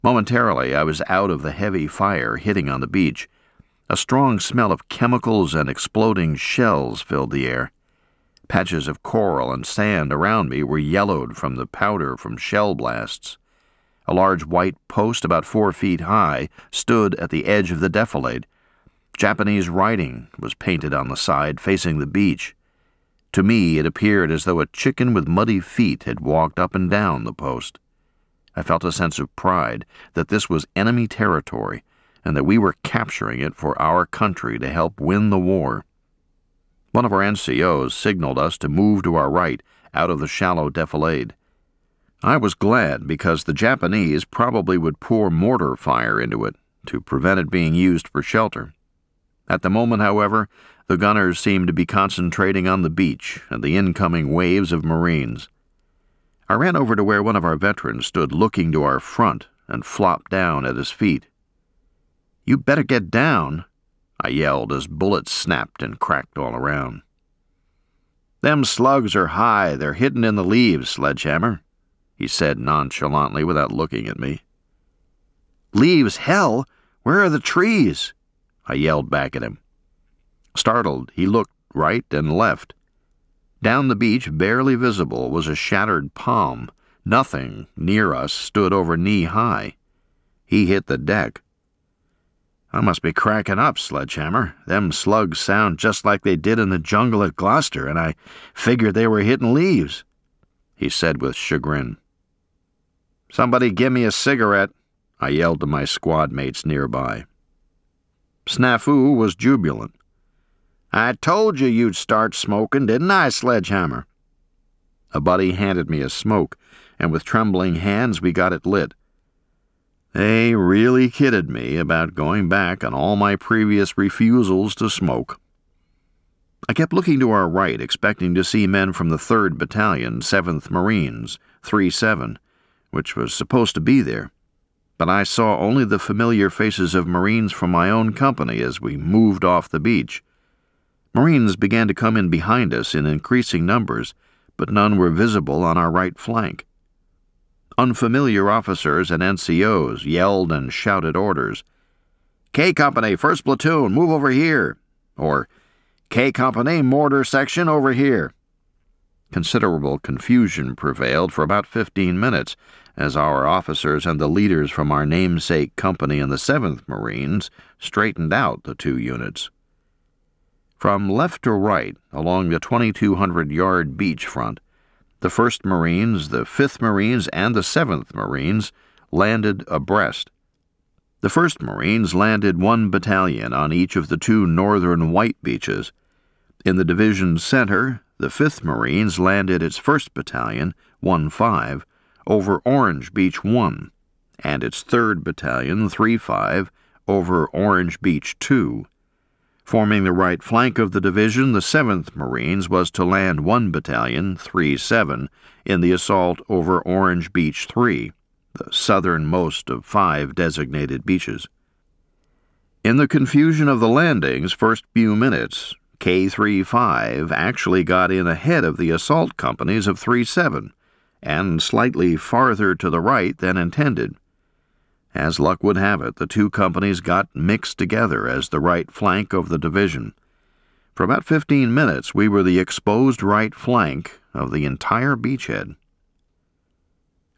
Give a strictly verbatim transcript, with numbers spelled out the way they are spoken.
Momentarily, I was out of the heavy fire hitting on the beach. A strong smell of chemicals and exploding shells filled the air. Patches of coral and sand around me were yellowed from the powder from shell blasts. A large white post about four feet high stood at the edge of the defilade. Japanese writing was painted on the side facing the beach. To me, it appeared as though a chicken with muddy feet had walked up and down the post. I felt a sense of pride that this was enemy territory and that we were capturing it for our country to help win the war. One of our N C Os signaled us to move to our right out of the shallow defilade. I was glad because the Japanese probably would pour mortar fire into it to prevent it being used for shelter. At the moment, however, the gunners seemed to be concentrating on the beach and the incoming waves of Marines. I ran over to where one of our veterans stood looking to our front and flopped down at his feet. "You better get down," I yelled as bullets snapped and cracked all around. "Them slugs are high. They're hidden in the leaves, Sledgehammer," he said nonchalantly without looking at me. "Leaves, hell! Where are the trees?" I yelled back at him. Startled, he looked right and left. Down the beach, barely visible, was a shattered palm. Nothing near us stood over knee-high. He hit the deck. "I must be cracking up, Sledgehammer. Them slugs sound just like they did in the jungle at Gloucester, and I figured they were hitting leaves," he said with chagrin. "Somebody give me a cigarette," I yelled to my squad mates nearby. Snafu was jubilant. "I told you you'd start smoking, didn't I, Sledgehammer?" A buddy handed me a smoke, and with trembling hands we got it lit. They really kidded me about going back on all my previous refusals to smoke. I kept looking to our right, expecting to see men from the third Battalion, seventh Marines, three seven, which was supposed to be there. But I saw only the familiar faces of Marines from my own company as we moved off the beach. Marines began to come in behind us in increasing numbers, but none were visible on our right flank. Unfamiliar officers and N C Os yelled and shouted orders. "K Company, first Platoon, move over here," or "K Company, mortar section, over here." Considerable confusion prevailed for about fifteen minutes as our officers and the leaders from our namesake company and the seventh Marines straightened out the two units. From left to right, along the twenty-two hundred yard beach front, the first Marines, the fifth Marines, and the seventh Marines landed abreast. The first Marines landed one battalion on each of the two northern white beaches. In the division's center, the fifth Marines landed its first battalion, one five, over Orange Beach one, and its third battalion, three five, over Orange Beach two. Forming the right flank of the division, the seventh Marines was to land one battalion, three seven, in the assault over Orange Beach three, the southernmost of five designated beaches. In the confusion of the landing's first few minutes, K thirty-five actually got in ahead of the assault companies of three seven, and slightly farther to the right than intended. As luck would have it, the two companies got mixed together as the right flank of the division. For about fifteen minutes, we were the exposed right flank of the entire beachhead.